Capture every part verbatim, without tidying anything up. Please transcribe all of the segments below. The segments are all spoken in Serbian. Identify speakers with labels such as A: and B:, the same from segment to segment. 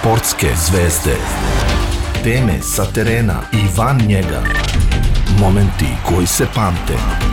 A: Sportske zvezde. Teme sa terena i van njega. Momenti koji se pamte.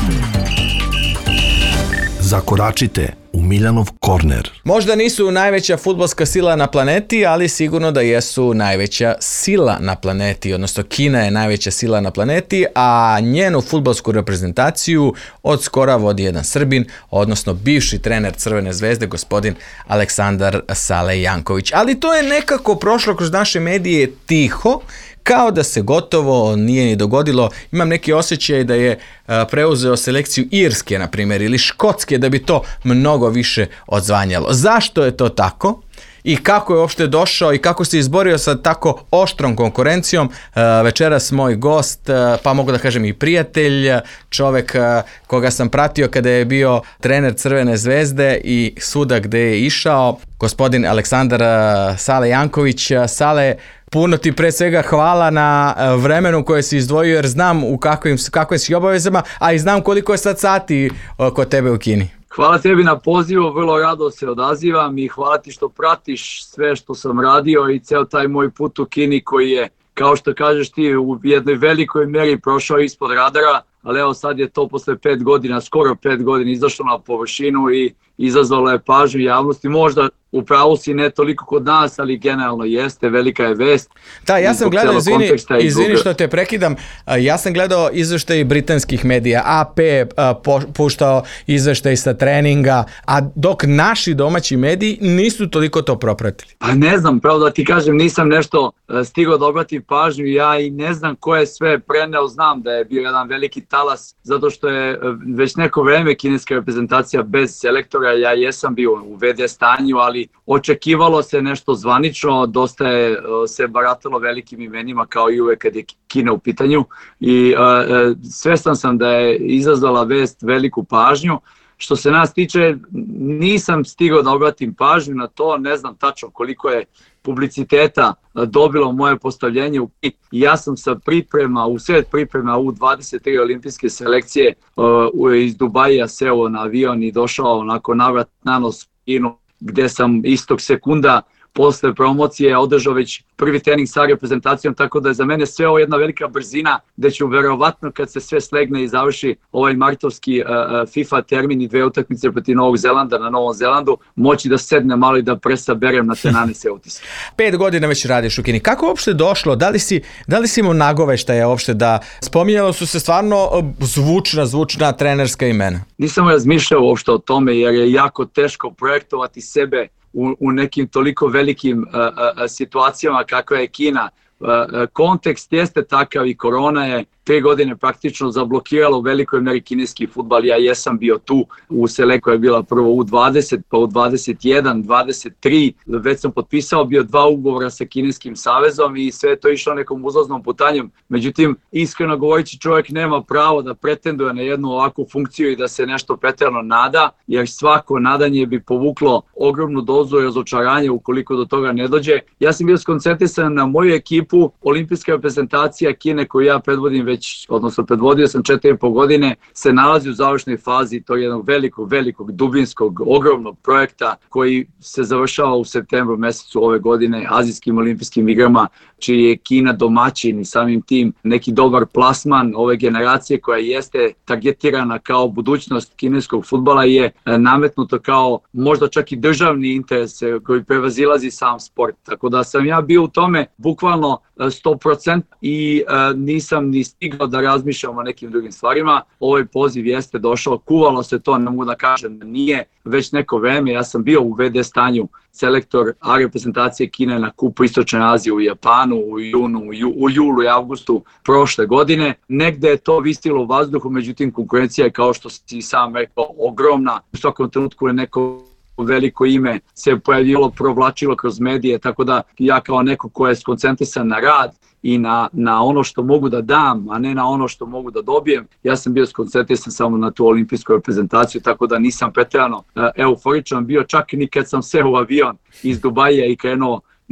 A: Zakoračite u Miljanov korner.
B: Možda nisu najveća fudbalska sila na planeti, ali sigurno da jesu najveća sila na planeti, odnosno Kina je najveća sila na planeti, a njenu fudbalsku reprezentaciju od skora vodi jedan Srbin, odnosno bivši trener Crvene zvezde, gospodin Aleksandar Sale Janković. Ali to je nekako prošlo kroz naše medije tiho, kao da se gotovo nije ni dogodilo. Imam neki osjećaj da je preuzeo selekciju Irske, na primjer, ili Škotske, da bi to mnogo više odzvanjalo. Zašto je to tako? I kako je uopšte došao i kako se izborio sa tako oštrom konkurencijom? Večeras moj gost, pa mogu da kažem i prijatelj, čovek koga sam pratio kada je bio trener Crvene zvezde i svuda gde je išao, gospodin Aleksandar Sale Janković. Sale, puno ti pre svega hvala na vremenu koje si izdvojio, jer znam u kakvim, kakvim si obavezama, a i znam koliko je sad sati kod tebe u Kini.
C: Hvala tebi na pozivu, vrlo rado se odazivam i hvala ti što pratiš sve što sam radio i ceo taj moj put u Kini koji je, kao što kažeš ti, u jednoj velikoj meri prošao ispod radara, ali evo sad je to posle pet godina, skoro pet godina izašlo na površinu i izazvalo je pažnju javnosti. Možda u pravu si, ne toliko kod nas, ali generalno jeste, velika je vest.
B: Da, ja sam gledao, izvini, izvini što te prekidam, ja sam gledao izveštaj britanskih medija, A P puštao izveštaj sa treninga, a dok naši domaći mediji nisu toliko to propratili.
C: Pa ne znam, pravo da ti kažem, nisam nešto stigao da obratim pažnju, ja i ne znam ko je sve preneo, znam da je bio jedan veliki talas, zato što je već neko vreme kineska reprezentacija bez selektora, ja jesam bio u V D stanju, ali očekivalo se nešto zvanično, dosta je se baratalo velikim imenima kao i uvek kad je Kina u pitanju i uh, svestan sam da je izazvala vest veliku pažnju. Što se nas tiče, nisam stigao da obratim pažnju na to, ne znam tačno koliko je publiciteta dobilo moje postavljenje u Kini. Ja sam sa priprema, u sred priprema u dvadeset tri olimpijske selekcije uh, iz Dubaija seo na avion i došao onako navrat na nos u Kinu, gde sam istog sekunda posle promocije održao već prvi trening sa reprezentacijom, tako da je za mene sve ovo jedna velika brzina, gde ću verovatno kad se sve slegne i završi ovaj martovski uh, FIFA termin i dve utakmice protiv Novog Zelanda na Novom Zelandu, moći da sednem malo i da presaberem na te nanese utiske.
B: Pet godina već radiš u Kini. Kako uopšte došlo? Da li si, da li si imao nagoveštaje uopšte da spominjalo su se stvarno zvučna, zvučna trenerska imena?
C: Nisam razmišljao uopšte o tome jer je jako teško projektovati sebe U, u nekim toliko velikim uh, uh, situacijama kakva je Kina. Uh, uh, kontekst jeste takav i korona je tri godine praktično zablokiralo u velikoj meri kineski fudbal. Ja jesam bio tu u selekciji koja je bila prvo u dvadeset, pa u dvadeset jedan, dvadeset tri. Već sam potpisao bio dva ugovora sa kineskim savezom i sve to išlo nekom uzlaznom putanjem. Međutim, iskreno govoreći, čovjek nema pravo da pretenduje na jednu ovakvu funkciju i da se nešto pretjerano nada, jer svako nadanje bi povuklo ogromnu dozu razočaranja ukoliko do toga ne dođe. Ja sam bio skoncentrisan na moju ekipu, olimpijska reprezentacija Kine koju ja predvodim već, odnosno predvodio sam četiri i po godine, se nalazi u završnoj fazi tog jednog velikog, velikog, dubinskog, ogromnog projekta koji se završava u septembru mesecu ove godine Azijskim olimpijskim igrama, čiji je Kina domaćin i samim tim neki dobar plasman ove generacije koja jeste targetirana kao budućnost kineskog fudbala je nametnuto kao možda čak i državni interes koji prevazilazi sam sport. Tako da sam ja bio u tome bukvalno sto posto i uh, nisam ni stigao da razmišljam o nekim drugim stvarima. Ovaj poziv jeste došao, kuvalo se to, ne mogu da kažem da nije već neko vreme. Ja sam bio u V D stanju selektor A reprezentacije Kine na Kupu Istočne Azije u Japanu u junu, u, ju, u julu i avgustu prošle godine. Negde je to visilo u vazduhu, međutim konkurencija je, kao što si sam rekao, ogromna. U svakom trenutku je neko veliko ime se pojavilo, provlačilo kroz medije, tako da ja kao neko ko je skoncentrisan na rad i na, na ono što mogu da dam, a ne na ono što mogu da dobijem, ja sam bio skoncentrisan samo na tu olimpijsku reprezentaciju, tako da nisam pretjerano uh, euforičan bio, čak ni kad sam seo u avion iz Dubaija i krenuo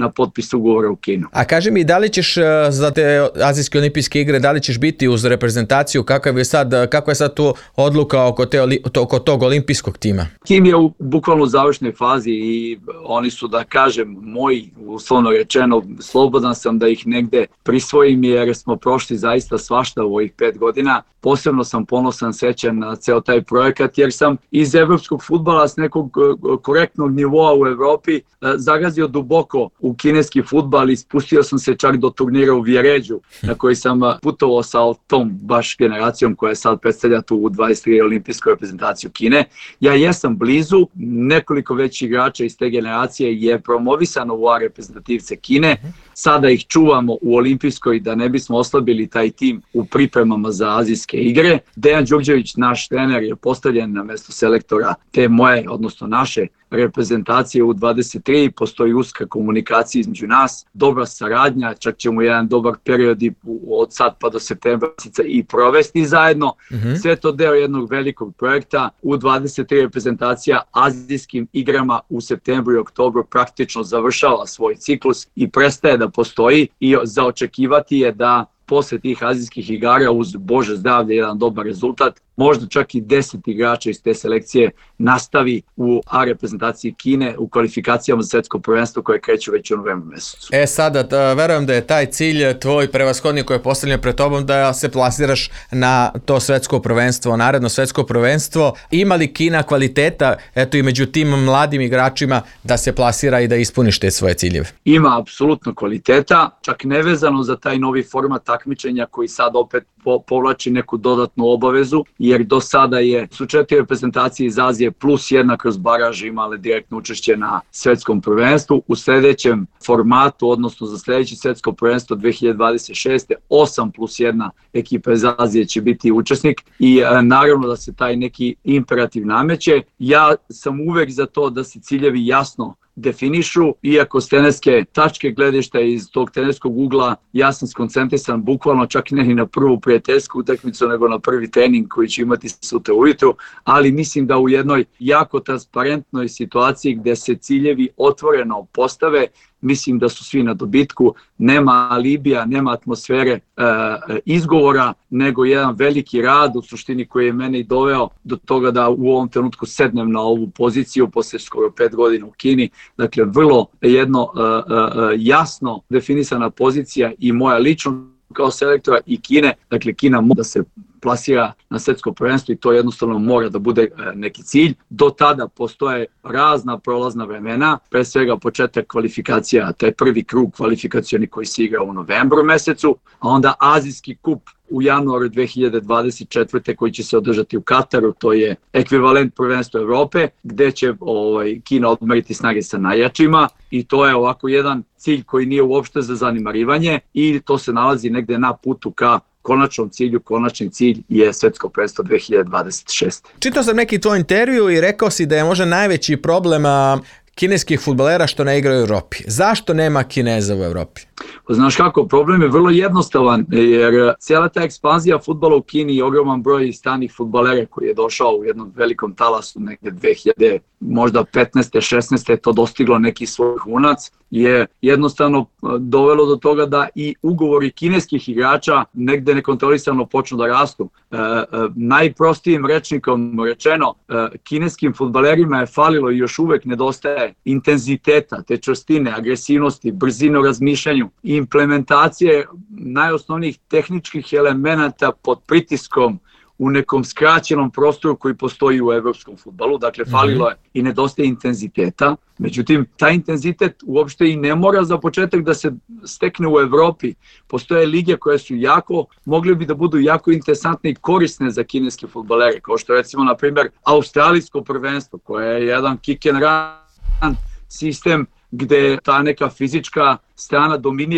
C: na potpis ugovora u Kinu.
B: A kaži mi, da li ćeš za te azijske olimpijske igre, da li ćeš biti uz reprezentaciju, kakav je sad, kako je sad tu odluka oko, te, oko tog olimpijskog tima?
C: Tim je u bukvalno završnoj fazi i oni su, da kažem, moji, uslovno rečeno, slobodan sam da ih negde prisvojim jer smo prošli zaista svašta u ovih pet godina. Posebno sam ponosan, srećan na ceo taj projekat jer sam iz evropskog fudbala s nekog korektnog nivoa u Evropi zagazio duboko u kineski fudbal i spustio sam se čak do turnira u Vijeređu na koji sam putovao sa tom baš generacijom koja sad predstavlja tu u dvadeset tri olimpijsku reprezentaciju Kine. Ja jesam blizu, nekoliko već igrača iz te generacije je promovisano u A reprezentativce Kine. Sada ih čuvamo u olimpijskoj da ne bismo oslabili taj tim u pripremama za azijske igre. Dejan Đurđević, naš trener, je postavljen na mesto selektora te moje, odnosno naše reprezentacije u dvadeset tri, postoji uska komunikacija između nas, dobra saradnja, čak ćemo jedan dobar period i od sad pa do septembra i provesti zajedno. Mm-hmm. Sve to deo jednog velikog projekta. U dvadeset tri reprezentacija azijskim igrama u septembru i oktobru praktično završava svoj ciklus i prestaje da postoji i za očekivati je da posle tih azijskih igara uz Bože zdravlje jedan dobar rezultat, možda čak i deset igrača iz te selekcije nastavi u A reprezentaciji Kine u kvalifikacijama za svetsko prvenstvo koje kreću već u novembru mesecu.
B: E sada, da, verujem da je taj cilj tvoj prevashodni koji je postavljen pred tobom da se plasiraš na to svetsko prvenstvo, naredno svetsko prvenstvo. Ima li Kina kvaliteta, eto i među tim mladim igračima da se plasira i da ispuniš te svoje ciljeve?
C: Ima apsolutno kvaliteta, čak nevezano za taj novi format takmičenja koji sad opet po, povlači neku dodatnu obavezu, jer do sada je, su četiri reprezentacije iz Azije plus jedna kroz baraž imale direktno učešće na svetskom prvenstvu. U sljedećem formatu, odnosno za sljedeće svetsko prvenstvo dve hiljade dvadeset šeste. osam plus jedna ekipa iz Azije će biti učesnik i e, naravno da se taj neki imperativ nameće. Ja sam uvek za to da se ciljevi jasno definišu, iako s teneske tačke gledišta iz tog teneskog ugla ja sam skoncentrisan bukvalno čak ne ni na prvu prijateljsku utakmicu nego na prvi trening koji će imati sutra ujutru, ali mislim da u jednoj jako transparentnoj situaciji gdje se ciljevi otvoreno postave, mislim da su svi na dobitku, nema alibija, nema atmosfere e, izgovora, nego jedan veliki rad u suštini koji je mene i doveo do toga da u ovom trenutku sednem na ovu poziciju posle skoro pet godina u Kini. Dakle, vrlo jedno e, e, jasno definisana pozicija i moja lično kao selektora i Kine, dakle Kina mora da se plasira na svetsko prvenstvo i to jednostavno mora da bude neki cilj. Do tada postoje razna prolazna vremena, pre svega početak kvalifikacija, taj prvi krug kvalifikacioni koji se igra u novembru mesecu, a onda Azijski kup u januaru dve hiljade dvadeset četvrte koji će se održati u Kataru, to je ekvivalent prvenstva Evrope, gde će ovaj, Kina odmeriti snage sa najjačima i to je ovako jedan cilj koji nije uopšte za zanemarivanje i to se nalazi negde na putu ka konačnom cilju, konačni cilj je svetsko prvenstvo dve hiljade dvadeset šeste.
B: Čitao sam neki tvoj intervju i rekao si da je možda najveći problem kineskih fudbalera što ne igraju u Evropi. Zašto nema Kineza u Evropi?
C: Znaš kako, problem je vrlo jednostavan jer cijela ta ekspanzija fudbala u Kini i ogroman broj stranih fudbalera koji je došao u jednom velikom talasu negdje dve hiljade, možda petnaeste, šesnaeste je to dostiglo neki svoj vrhunac, je jednostavno dovelo do toga da i ugovori kineskih igrača negdje nekontrolisano počnu da rastu. E, e, najprostijim rečnikom rečeno, e, kineskim fudbalerima je falilo i još uvek nedostaje intenziteta, te čvrstine, agresivnosti, brzine u razmišljanju i implementacije najosnovnijih tehničkih elemenata pod pritiskom u nekom skraćenom prostoru koji postoji u evropskom fudbalu. Dakle, falilo je i nedostaje intenziteta. Međutim, taj intenzitet uopšte i ne mora za početak da se stekne u Evropi. Postoje lige koje su jako, mogli bi da budu jako interesantne i korisne za kineske fudbalere, kao što recimo, na primjer, australijsko prvenstvo, koje je jedan kick and run sistem gde ta neka fizička strana dominira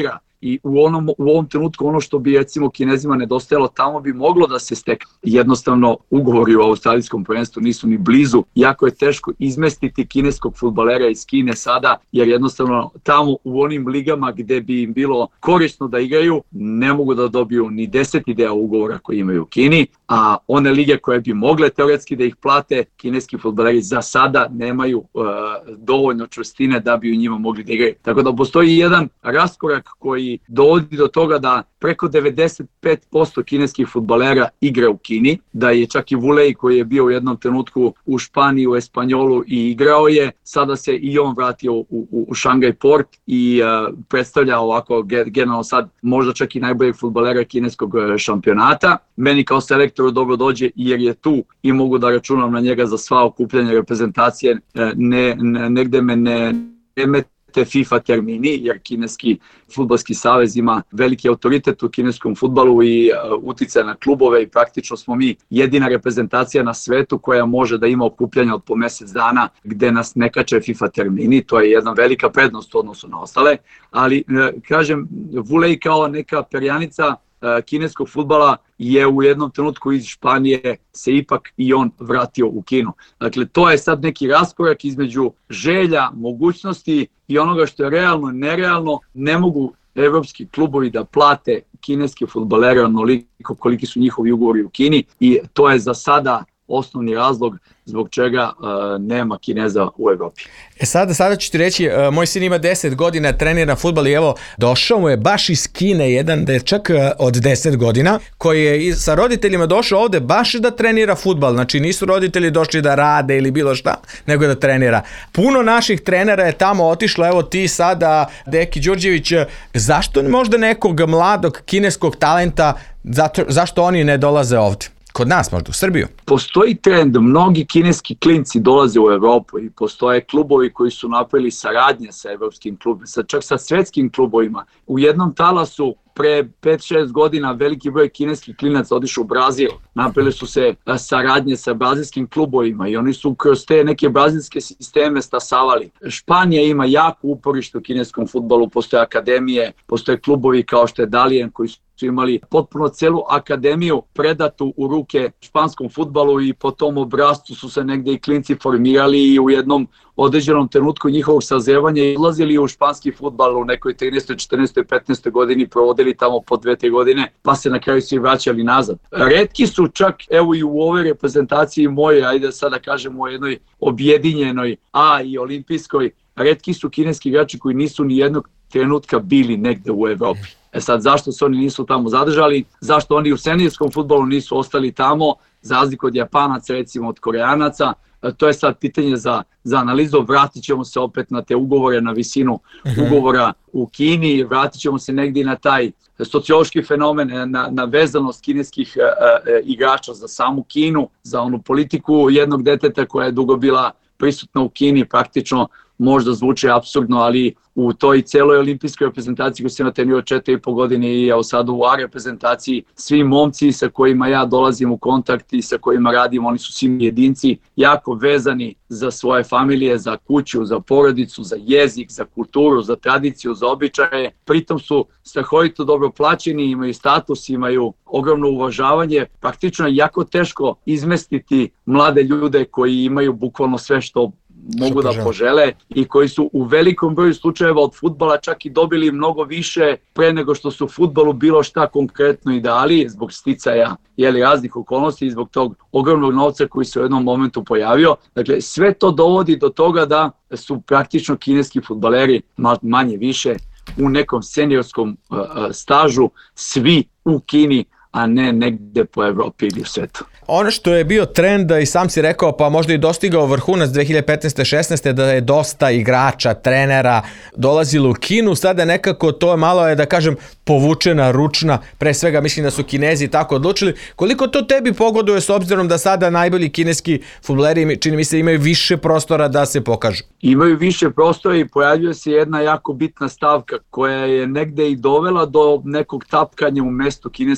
C: i u, onom, u ovom trenutku ono što bi recimo Kinezima nedostajalo tamo bi moglo da se stekne. Jednostavno ugovori u australijskom prvenstvu nisu ni blizu, jako je teško izmestiti kineskog fudbalera iz Kine sada, jer jednostavno tamo u onim ligama gde bi im bilo korisno da igraju ne mogu da dobiju ni deseti deo ugovora koji imaju u Kini, a one lige koje bi mogle teoretski da ih plate, kineski fudbaleri za sada nemaju uh, dovoljno čvrstine da bi u njima mogli da igraju. Tako da postoji jedan raskorak koji dovodi do toga da preko devedeset pet posto kineskih fudbalera igra u Kini, da je čak i Vulej koji je bio u jednom trenutku u Španiji, u Espanjolu i igrao je, sada se i on vratio u, u, u Shanghai Port i uh, predstavlja ovako generalno sad možda čak i najboljeg fudbalera kineskog šampionata. Meni kao selektoru dobro dođe jer je tu i mogu da računam na njega za sva okupljanja reprezentacije, ne, ne, negde me ne remete FIFA termini, jer kineski fudbalski savez ima veliki autoritet u kineskom fudbalu i uh, uticaje na klubove i praktično smo mi jedina reprezentacija na svetu koja može da ima okupljanja od po mesec dana gde nas ne kače FIFA termini, to je jedna velika prednost u odnosu na ostale, ali uh, kažem, Vulej kao neka perjanica kineskog fudbala je u jednom trenutku iz Španije se ipak i on vratio u Kinu. Dakle, to je sad neki raskorak između želja, mogućnosti i onoga što je realno i nerealno. Ne mogu evropski klubovi da plate kineske fudbalere onoliko koliki su njihovi ugovori u Kini i to je za sada osnovni razlog zbog čega uh, nema Kineza u Evropi.
B: E sada, sada ću ti reći, uh, moj sin ima deset godina, trenira fudbal i evo, došao mu je baš iz Kine jedan dečak uh, od deset godina, koji je sa roditeljima došao ovde baš da trenira fudbal, znači nisu roditelji došli da rade ili bilo šta, nego da trenira. Puno naših trenera je tamo otišlo, evo ti sada, Deki Đurđević, zašto možda nekog mladog kineskog talenta, zato, zašto oni ne dolaze ovde? Kod nas možda, u Srbiju?
C: Postoji trend, mnogi kineski klinci dolaze u Evropu i postoje klubovi koji su napravili saradnje sa evropskim klubima, čak sa svetskim klubovima. U jednom talasu pre pet šest godina veliki broj kineskih klinaca otišao u Brazil. Napravili su se saradnje sa brazilskim klubovima i oni su kroz te neke brazilske sisteme stasavali. Španija ima jako uporište u kineskom fudbalu, postoje akademije, postoje klubovi kao što je Dalian koji su su imali potpuno celu akademiju predatu u ruke španskom fudbalu i po tom obrascu su se negde i klinci formirali i u jednom određenom trenutku njihovog sazrevanja izlazili u španski fudbal u nekoj trinaestoj, četrnaestoj, petnaestoj godini, provodili tamo po dve, tri godine, pa se na kraju svi vraćali nazad. Retki su čak, evo i u ovoj reprezentaciji moje, ajde sada kažemo u jednoj objedinjenoj A i olimpijskoj, retki su kineski igrači koji nisu ni jednog trenutka bili negde u Evropi. E sad, zašto se oni nisu tamo zadržali, zašto oni u seniorskom fudbalu nisu ostali tamo, za razliku od Japanaca, recimo od Koreanaca, to je sad pitanje za, za analizu. Vratit ćemo se opet na te ugovore, na visinu uh-huh. ugovora u Kini, vratit ćemo se negdje na taj sociološki fenomen, na, na vezanost kineskih uh, igrača za samu Kinu, za onu politiku jednog deteta koja je dugo bila prisutna u Kini, praktično možda zvuči apsurdno, ali u toj celoj olimpijskoj reprezentaciji koju sam natenio četiri i po godine i evo sad u A reprezentaciji, svi momci sa kojima ja dolazim u kontakt i sa kojima radim, oni su svi jedinci jako vezani za svoje familije, za kuću, za porodicu, za jezik, za kulturu, za tradiciju, za običaje. Pritom su strahovito dobro plaćeni, imaju status, imaju ogromno uvažavanje. Praktično je jako teško izmestiti mlade ljude koji imaju bukvalno sve što mogu da požele i koji su u velikom broju slučajeva od fudbala čak i dobili mnogo više pre nego što su fudbalu bilo šta konkretno i dali zbog sticaja jeli, raznih okolnosti i zbog tog ogromnog novca koji se u jednom momentu pojavio. Dakle, sve to dovodi do toga da su praktično kineski fudbaleri manje više u nekom seniorskom uh, stažu svi u Kini, a ne negde po Evropi ili u svetu.
B: Ono što je bio trend i sam si rekao, pa možda i dostigao vrhunac dve hiljade petnaeste šesnaeste da je dosta igrača, trenera dolazilo u Kinu, sada nekako to malo je da kažem povučena, ručna, pre svega mislim da su Kinezi tako odlučili. Koliko to tebi pogoduje s obzirom da sada najbolji kineski fudbaleri čini mi se imaju više prostora da se pokažu?
C: Imaju više prostora i pojavljuje se jedna jako bitna stavka koja je negde i dovela do nekog tapkanja u mestu kineske reprezentacije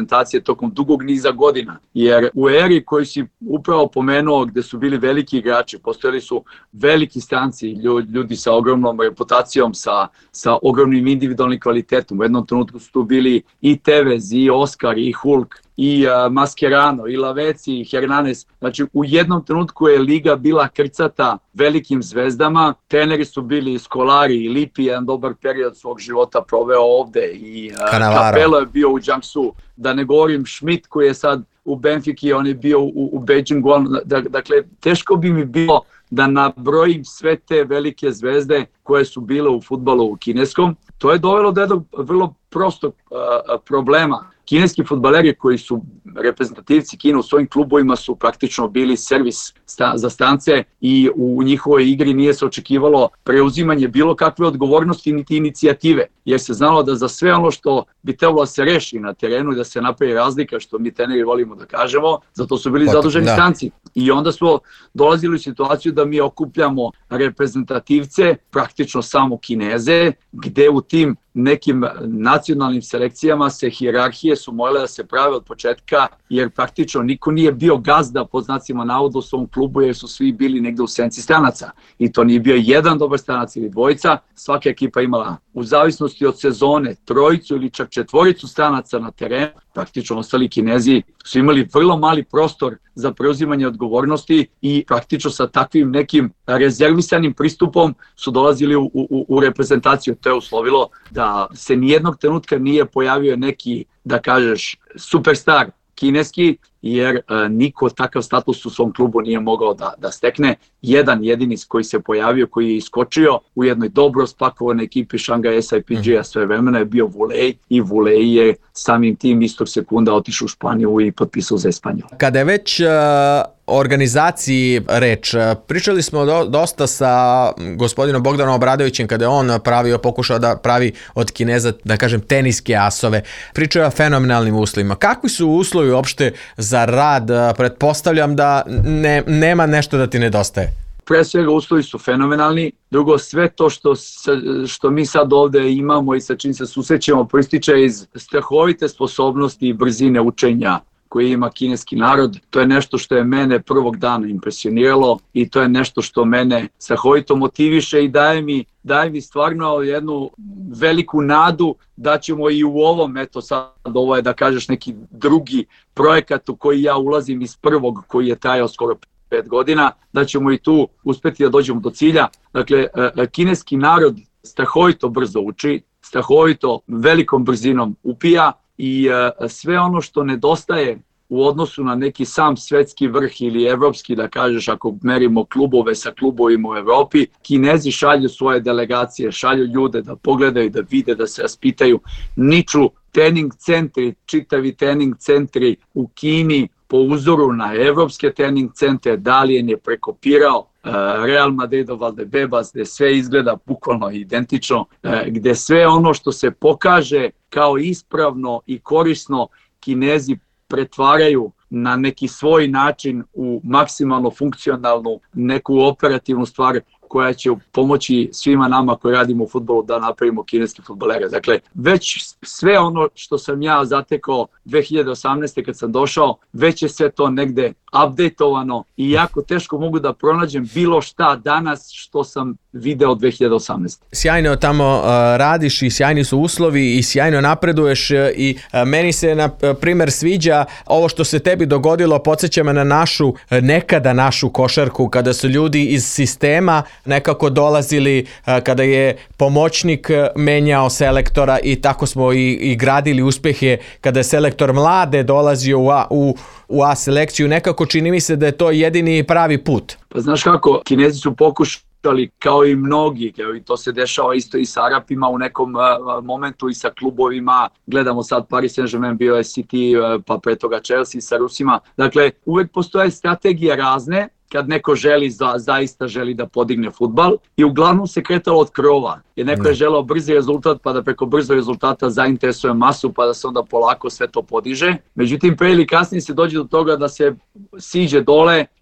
C: reprezentacije tokom dugog niza godina. Jer u eri koju si upravo pomenuo gde su bili veliki igrači, postojali su veliki stranci, ljudi sa ogromnom reputacijom, sa, sa ogromnim individualnim kvalitetom. U jednom trenutku su tu bili i Tevez, i Oskar, i Hulk, i uh, Mascherano, i Lavezzi, i Hernanes. Znači, u jednom trenutku je liga bila krcata velikim zvezdama. Treneri su bili Scolari i Lippi, jedan dobar period svog života proveo ovde. I uh, Capello je bio u Jiangsu. Da ne govorim Schmidt koji je sad u Benfiki, on je bio u, u Beijingu. Dakle, teško bi mi bilo da nabrojim sve te velike zvezde koje su bile u fudbalu u kineskom. To je dovelo do jednog vrlo prostog uh, problema. Kineski fudbaleri koji su reprezentativci Kine u svojim klubovima su praktično bili servis sta- za strance i u njihovoj igri nije se očekivalo preuzimanje bilo kakve odgovornosti niti inicijative, jer se znalo da za sve ono što bi trebalo da se reši na terenu i da se napravi razlika, što mi treneri volimo da kažemo, zato su bili zaduženi stranci. I onda smo dolazili u situaciju da mi okupljamo reprezentativce, praktično samo Kineze, gde u tim nekim nacionalnim selekcijama se hijerarhije su morale da se prave od početka, jer praktično niko nije bio gazda pod znacima navoda u svom klubu, jer su svi bili negde u senci stranaca. I to nije bio jedan dobar stranac ili dvojica, svaka ekipa imala u zavisnosti od sezone trojicu ili čak četvoricu stranaca na terenu. Praktično ostali Kinezi su imali vrlo mali prostor za preuzimanje odgovornosti i praktično sa takvim nekim rezervisanim pristupom su dolazili u, u, u reprezentaciju. To je uslovilo da se nijednog trenutka nije pojavio neki, da kažeš, superstar kineski, jer e, niko takav status u svom klubu nije mogao da, da stekne. Jedan jedini koji se pojavio, koji je iskočio u jednoj dobro spakovanoj ekipi Shanghai S I P G-a sve vremena je bio Vulej i Vulej je samim tim istog sekunda otišao u Španiju i potpisao za Espanjol.
B: Kada je već uh, o organizaciji reč, pričali smo do, dosta sa gospodinom Bogdanom Obradovićem kada je on pravio, pokušao da pravi od Kineza, da kažem, teniske asove. Pričao je o fenomenalnim uslovima. Kakvi su uslovi uopšte za rad? Pretpostavljam da ne, nema nešto da ti nedostaje.
C: Pre svega uslovi su fenomenalni, drugo sve to što, što mi sad ovde imamo i sa čim se susrećemo proističe iz strahovite sposobnosti i brzine učenja koji ima kineski narod. To je nešto što je mene prvog dana impresioniralo i to je nešto što mene strahovito motiviše i daje mi, daje mi stvarno jednu veliku nadu da ćemo i u ovom, eto sad ovo je da kažeš neki drugi projekat u koji ja ulazim iz prvog koji je trajao skoro pet godina, da ćemo i tu uspeti da dođemo do cilja. Dakle, kineski narod strahovito brzo uči, strahovito velikom brzinom upija i sve ono što nedostaje u odnosu na neki sam svetski vrh ili evropski, da kažeš, ako merimo klubove sa klubovima u Evropi, Kinezi šalju svoje delegacije, šalju ljude da pogledaju, da vide, da se raspitaju, niču trening centri, čitavi trening centri u Kini po uzoru na evropske trening centre. Dalijen je prekopirao uh, Real Madridov Valdebebas, gde sve izgleda bukvalno identično, uh, gde sve ono što se pokaže kao ispravno i korisno Kinezi pretvaraju na neki svoj način u maksimalno funkcionalnu neku operativnu stvar koja će pomoći svima nama koji radimo u fudbalu da napravimo kineske fudbalere. Dakle, već sve ono što sam ja zatekao dve hiljade osamnaeste. kad sam došao, već je sve to negde updateovano i jako teško mogu da pronađem bilo šta danas što sam video dve hiljade osamnaeste.
B: Sjajno tamo uh, radiš i sjajni su uslovi i sjajno napreduješ uh, i uh, meni se na uh, primer sviđa ovo što se tebi dogodilo, podsjeća me na našu, uh, nekada našu košarku, kada su ljudi iz sistema nekako dolazili, uh, kada je pomoćnik uh, menjao selektora i tako smo i, i gradili uspehe, kada je selektor mlade dolazio u A, u, u A selekciju, nekako čini mi se da je to jedini pravi put.
C: Pa znaš kako, Kinezi su pokušali kao i mnogi, i to se dešava isto i sa Arapima u nekom uh, momentu i sa klubovima, gledamo sad Paris Saint-Germain, bio je City, uh, pa pre toga Chelsea sa Rusima, dakle uvek postoje strategije razne, kad neko želi, za, zaista želi da podigne fudbal i uglavnom se kretalo od krova. Jer neko je želeo brzi rezultat pa da preko brzo rezultata zainteresuje masu pa da se onda polako sve to podiže. Međutim, pre ili kasnije se dođe do toga da se siđe dole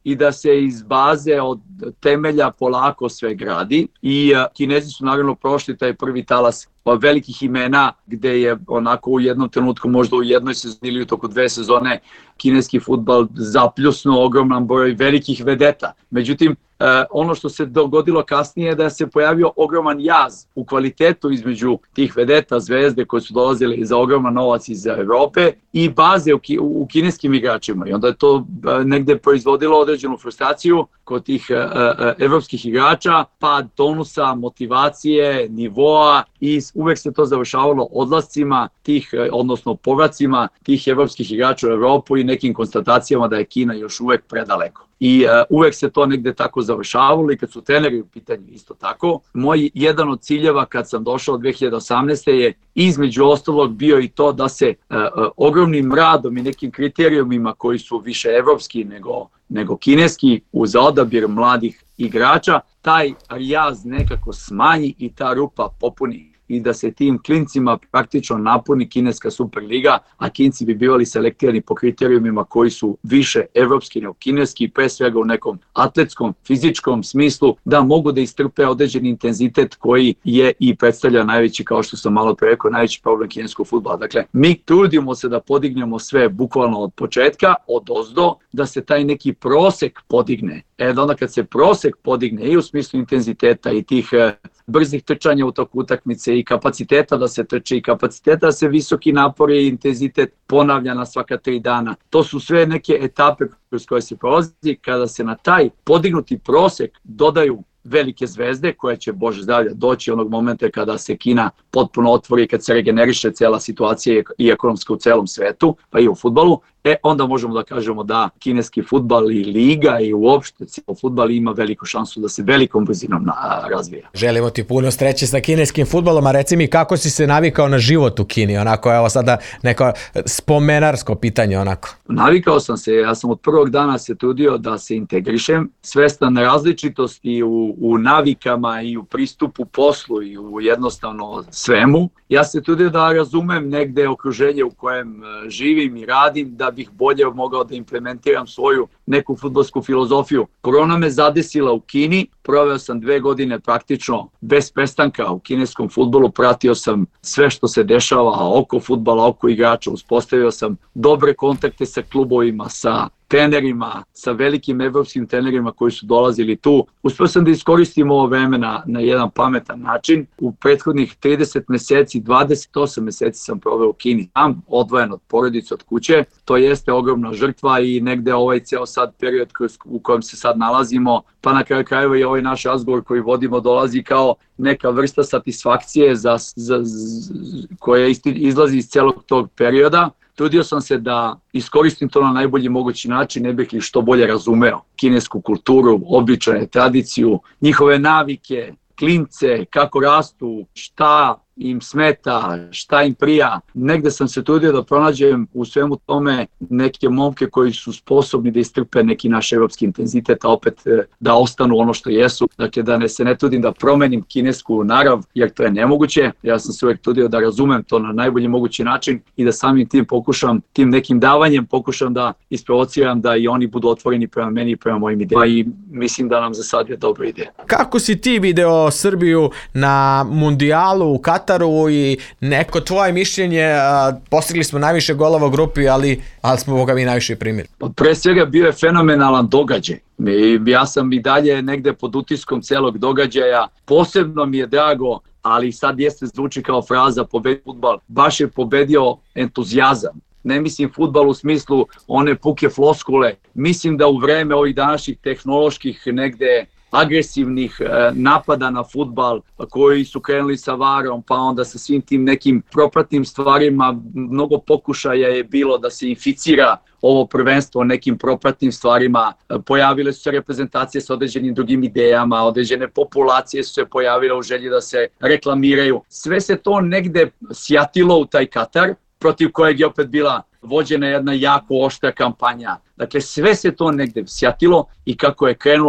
C: i da se iz baze od temelja polako sve gradi i uh, Kinezi su naravno prošli taj prvi talas velikih imena gde je onako u jednom trenutku, možda u jednoj sezoni ili u toku dve sezone, kineski fudbal zapljusnuo ogroman broj velikih vedeta. Međutim, ono što se dogodilo kasnije je da se pojavio ogroman jaz u kvalitetu između tih vedeta, zvezde koje su dolazile za ogroman novac iz Evrope i baze u, ki, u kineskim igračima. I onda je to negde proizvodilo određenu frustraciju kod tih evropskih igrača, pad tonusa, motivacije, nivoa i uvek se to završavalo odlascima tih, odnosno povracima tih evropskih igrača u Evropu i nekim konstatacijama da je Kina još uvek predaleko. I uh, uvek se to negde tako završavalo i kad su treneri u pitanju isto tako. Moj jedan od ciljeva kad sam došao dve hiljade osamnaeste. je između ostalog bio i to da se uh, uh, ogromnim radom i nekim kriterijumima koji su više evropski nego, nego kineski uz odabir mladih igrača, taj jaz nekako smanji i ta rupa popuni. I da se tim klincima praktično napuni kineska Superliga, a Kinci bi bivali selektirani po kriterijumima koji su više evropski nego kineski, pre svega u nekom atletskom, fizičkom smislu, da mogu da istrpe određeni intenzitet koji je i predstavlja najveći, kao što sam malo pre rekao, najveći problem kineskog fudbala. Dakle, mi trudimo se da podignemo sve bukvalno od početka, od ozdo, da se taj neki prosek podigne. E, onda kad se prosek podigne i u smislu intenziteta i tih e, brzih trčanja u toku utakmice i kapaciteta da se trče i kapaciteta da se visoki napori i intenzitet ponavlja na svaka tri dana. To su sve neke etape kroz koje se prolazi. Kada se na taj podignuti prosek dodaju velike zvezde koje će, Bože zdravlja, doći onog momenta kada se Kina potpuno otvori, kad se regeneriše cela situacija i ekonomska u celom svetu, pa i u fudbalu, e onda možemo da kažemo da kineski fudbal i liga i uopšte cijel fudbal ima veliku šansu da se velikom brzinom razvija.
B: Želimo ti puno sreće sa kineskim fudbalom, a reci mi kako si se navikao na život u Kini, onako, evo sada neko spomenarsko pitanje, onako.
C: Navikao sam se, ja sam od prvog dana se trudio da se integrišem, svestan različitosti u, u navikama i u pristupu poslu i u jednostavno svemu. Ja se trudio da razumem negde okruženje u kojem živim i radim, da bih bolje mogao da implementiram svoju neku fudbalsku filozofiju. Korona me zadesila u Kini, proveo sam dve godine praktično bez prestanka u kineskom fudbalu, pratio sam sve što se dešava oko fudbala, oko igrača, uspostavio sam dobre kontakte sa klubovima, sa trenerima, sa velikim evropskim trenerima koji su dolazili tu. Uspio sam da iskoristim ovo vreme na, na jedan pametan način. U prethodnih trideset meseci, dvadeset osam meseci sam proveo u Kini. Sam odvojen od porodice, od kuće. To jeste ogromna žrtva i negde ovaj ceo sad period u kojem se sad nalazimo, pa na kraju krajeva i ovaj naš razgovor koji vodimo dolazi kao neka vrsta satisfakcije za, za, za, koja izlazi iz celog tog perioda. Trudio sam se da iskoristim to na najbolji mogući način, ne bih li što bolje razumeo kinesku kulturu, običaje, tradiciju, njihove navike, klince, kako rastu, šta im smeta, šta im prija. Negde sam se trudio da pronađem u svemu tome neke momke koji su sposobni da istrpe neki naš evropski intenzitet, a opet da ostanu ono što jesu. Dakle, da ne se ne trudim da promenim kinesku narav, jer to je nemoguće. Ja sam se uvek trudio da razumem to na najbolji mogući način i da samim tim pokušam, tim nekim davanjem pokušam da isprovociram da i oni budu otvoreni prema meni i prema mojim idejama i mislim da nam za sad je dobra ideja.
B: Kako si ti video Srbiju na mundijalu u Kataru i neko tvoje mišljenje? Postigli smo najviše golova u grupi, ali, ali smo Boga mi najviše primili.
C: Pre svega bio je fenomenalan događaj. Ja sam i dalje negde pod utiskom celog događaja. Posebno mi je drago, ali sad jeste zvuči kao fraza pobedi fudbal, baš je pobedio entuzijazam. Ne mislim fudbal u smislu one puke floskule. Mislim da u vreme ovih današnjih tehnoloških negde agresivnih napada na fudbal koji su krenuli sa varom, pa onda sa svim tim nekim propratnim stvarima, mnogo pokušaja je bilo da se inficira ovo prvenstvo nekim propratnim stvarima. Pojavile su se reprezentacije sa određenim drugim idejama, određene populacije su se pojavile u želji da se reklamiraju. Sve se to negde sjatilo u taj Katar, protiv kojeg je opet bila vođena jedna jako oštra kampanja. Dakle, sve se to negde sjatilo i kako je krenulo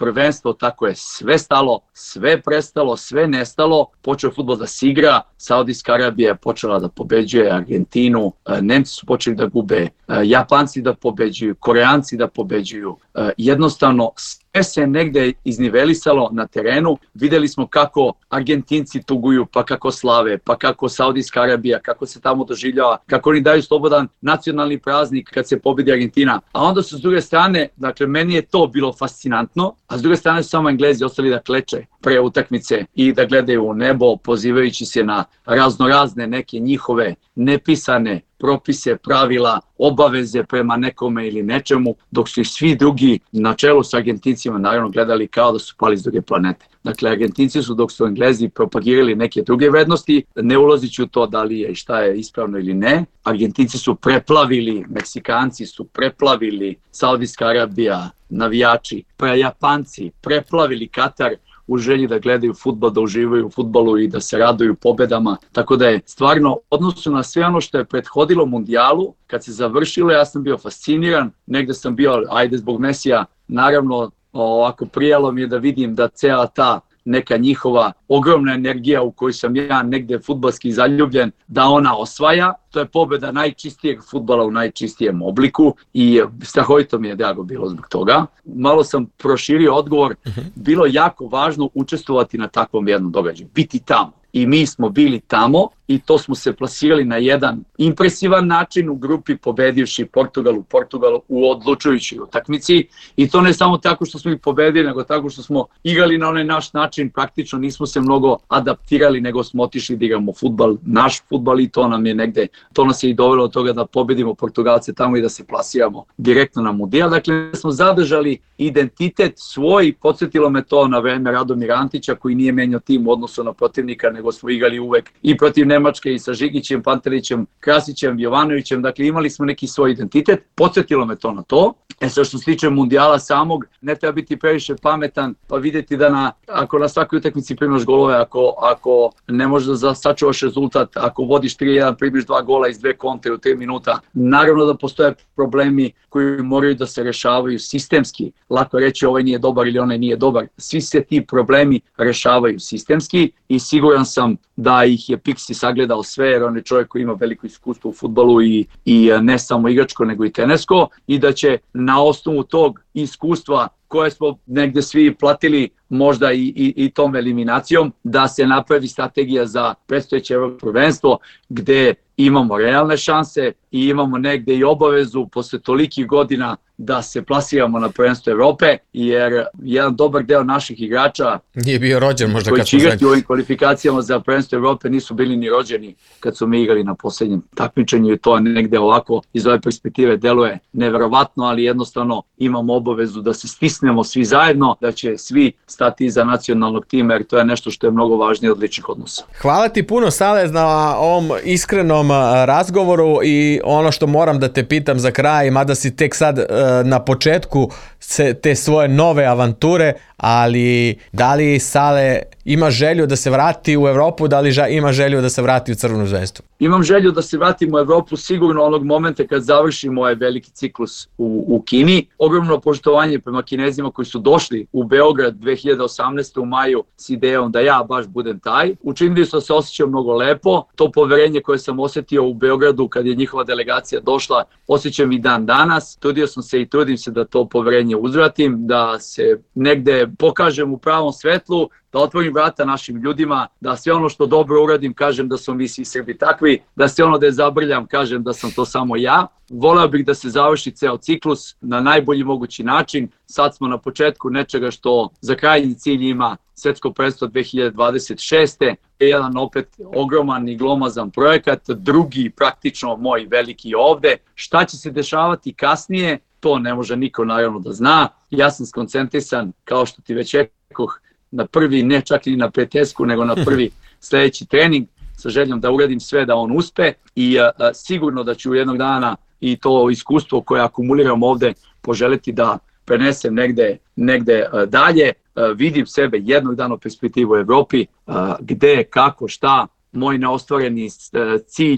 C: prvenstvo, tako je sve stalo, sve prestalo, sve nestalo, počeo fudbal da se igra, Saudijska Arabija je počela da pobeđuje Argentinu, Nemci su počeli da gube, Japanci da pobeđuju, Koreanci da pobeđuju, jednostavno sve se negde iznivelisalo na terenu, videli smo kako Argentinci tuguju, pa kako slave, pa kako Saudijska Arabija, kako se tamo doživljava, kako oni daju slobodan nacionalni praznik kad se pobedi Argentina, a onda su s druge strane, dakle meni je to bilo fascinantno, a s druge strane su samo Englezi ostali da kleče pre utakmice i da gledaju u nebo, pozivajući se na raznorazne neke njihove nepisane propise, pravila, obaveze prema nekome ili nečemu, dok su svi drugi na čelu s Argentincima naravno gledali kao da su pali s druge planete. Dakle, Argentinci su, dok su Englezi propagirali neke druge vrednosti, ne ulazići u to da li je i šta je ispravno ili ne, Argentinci su preplavili, Meksikanci su preplavili, Saudijska Arabija, navijači, pa Japanci preplavili Katar u želji da gledaju fudbal, da uživaju u fudbalu i da se raduju pobedama. Tako da je stvarno odnosu na sve ono što je prethodilo mundijalu, kad se završilo, ja sam bio fasciniran, negde sam bio, ajde zbog Mesija, naravno ovako prijalo mi je da vidim da cela ta neka njihova ogromna energija u kojoj sam ja negde fudbalski zaljubljen, da ona osvaja. To je pobeda najčistijeg fudbala u najčistijem obliku i strahovito mi je drago bilo zbog toga. Malo sam proširio odgovor, bilo jako važno učestvovati na takvom jednom događaju, biti tamo. I mi smo bili tamo i to smo se plasirali na jedan impresivan način u grupi, pobedivši Portugal u Portugalu u odlučujućoj utakmici. I to ne samo tako što smo ih pobedili, nego tako što smo igrali na onaj naš način, praktično nismo se mnogo adaptirali, nego smo otišli da igramo fudbal, naš fudbal, i to nam je negde, to nas je i dovelo od toga da pobedimo Portugalce tamo i da se plasiramo direktno na mundijal. Dakle, smo zadržali identitet svoj, podsjetilo me to na vreme Radomira Antića koji nije menjao tim u odnosu na protivnika, nego smo igrali uvek i protiv Nemačke i sa Žigićem, Pantelićem, Krasićem, Jovanovićem, dakle imali smo neki svoj identitet, podsjetilo me to na to. E sad što se tiče mundijala samog, ne treba biti previše pametan, pa vidjeti da na, ako na svakoj utakmici primaš golove, ako, ako ne možeš da sačuvaš rezultat, ako vodiš tri jedan, primiš dva gola iz dve kontre u tri minuta, naravno da postoje problemi koji moraju da se rešavaju sistemski. Lako reći ovaj nije dobar ili onaj nije dobar. Svi se ti problemi rešavaju sistemski i siguran sam da ih je Pixi sagledao sve, jer on je čovjek koji ima veliko iskustvo u fudbalu i, i ne samo igračko nego i tenesko, i da će na osnovu tog iskustva koje smo negde svi platili možda i, i, i tom eliminacijom, da se napravi strategija za predstojeće evropsko prvenstvo gde imamo realne šanse i imamo negde i obavezu posle tolikih godina da se plasiramo na prvenstvo Evrope, jer jedan dobar deo naših igrača
B: nije bio rođen možda
C: koji
B: kad
C: će igrati u ovim kvalifikacijama za prvenstvo Evrope nisu bili ni rođeni kad su mi igrali na posljednjem takmičenju, i to negde ovako iz ove perspektive deluje neverovatno, ali jednostavno imamo obavezu da se stisnemo svi zajedno, da će svi stati iza nacionalnog tima, jer to je nešto što je mnogo važnije od ličnih odnosa.
B: Hvala ti puno, Sale, na ovom iskrenom razgovoru, i ono što moram da te pitam za kraj, mada si tek sad na početku te svoje nove avanture, ali da li Sale ima želju da se vrati u Evropu, da li ima želju da se vrati u Crvenu zvezdu?
C: Imam želju da se vratim u Evropu sigurno onog momenta kad završim ovaj veliki ciklus u, u Kini. Ogromno poštovanje prema Kinezima koji su došli u Beograd dve hiljade osamnaeste. u maju s idejom da ja baš budem taj. Učinili su da se osjećao mnogo lepo. To poverenje koje sam osjetio u Beogradu kad je njihova delegacija došla, osjećam i dan danas. Trudio sam se i trudim se da to poverenje uzvratim, da se negde pokažem u pravom svetlu, da otvorim vrata našim ljudima, da sve ono što dobro uradim kažem da su mi svi Srbi takvi, da sve ono da je zabrljam kažem da sam to samo ja. Voleo bih da se završi ceo ciklus na najbolji mogući način. Sad smo na početku nečega što za krajnji cilj ima Svetsko prvenstvo dve hiljade dvadeset šeste. Jedan opet ogroman i glomazan projekat, drugi praktično moj veliki ovde. Šta će se dešavati kasnije, to ne može niko naravno da zna. Ja sam skoncentrisan, kao što ti već rekoh, na prvi, ne čak i na prijateljsku, nego na prvi sljedeći trening, sa željom da uradim sve da on uspe, i a, a, sigurno da ću jednog dana i to iskustvo koje akumuliram ovde poželiti da prenesem negde, negde a, dalje. A, vidim sebe jednog dana u perspektivu u Evropi, a, gde, kako, šta, moj neostvareni a, cilj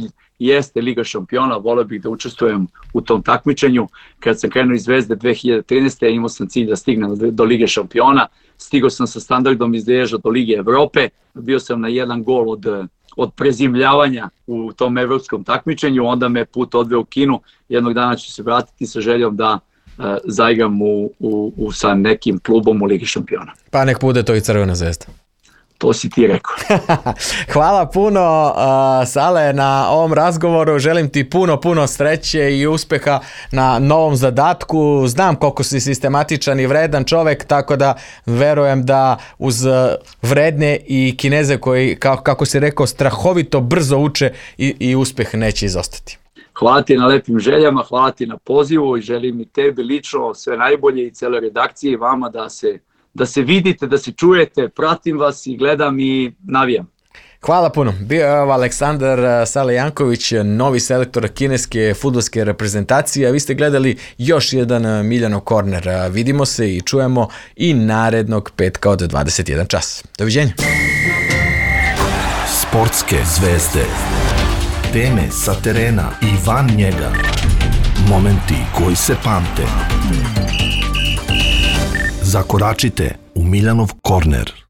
C: jeste Liga šampiona, voleo bih da učestvujem u tom takmičenju. Kad sam krenuo iz Zvezde dve hiljade trinaeste. imao sam cilj da stignem do Lige šampiona, stigao sam sa Standardom iz Liježa do Lige Evrope, bio sam na jedan gol od, od prezimljavanja u tom evropskom takmičenju, onda me put odveo u Kinu, jednog dana ću se vratiti sa željom da uh, zaigram u, u, u, sa nekim klubom u Ligi šampiona.
B: Pa nek bude to i Crvena zvezda.
C: To si ti rekao.
B: Hvala puno, uh, Sale, na ovom razgovoru. Želim ti puno, puno sreće i uspeha na novom zadatku. Znam koliko si sistematičan i vredan čovek, tako da verujem da uz vredne i Kineze koji, kako si rekao, strahovito brzo uče i, i uspeh neće izostati.
C: Hvala ti na lepim željama, hvala ti na pozivu i želim i tebi lično sve najbolje i celoj redakciji i vama da se da se vidite, da se čujete, pratim vas i gledam i navijam.
B: Hvala puno. Bio je Aleksandar Sale Janković, novi selektor kineske fudbalske reprezentacije. Vi ste gledali još jedan Miljanov korner. Vidimo se i čujemo i narednog petka od dvadeset jedan čas. Doviđenja.
A: Sportske zvezde. Teme sa terena i van njega. Momenti koji se pamte. Zakoračite u Miljanov korner.